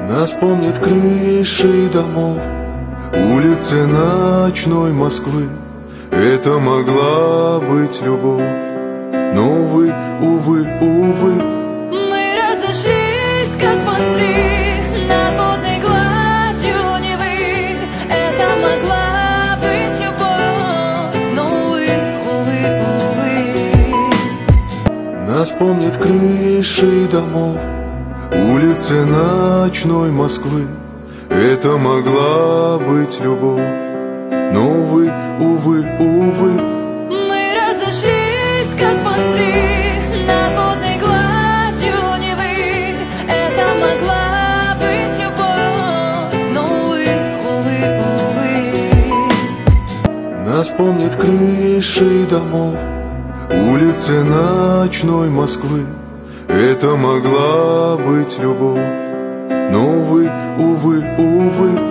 Нас помнят крыши домов, улицы ночной Москвы. Это могла быть любовь, но, увы, увы, увы. Мы разошлись, как мосты над водной гладью Невы. Это могла быть любовь, но, увы, увы, увы. Нас помнят крыши домов, улицы ночной Москвы. Это могла быть любовь, но, увы, увы, увы. Мы разошлись, как мосты над водной гладью Невы. Это могла быть любовь, но, увы, увы, увы. Нас помнят крыши домов, улицы ночной Москвы. Это могла быть любовь, но, увы, увы, увы.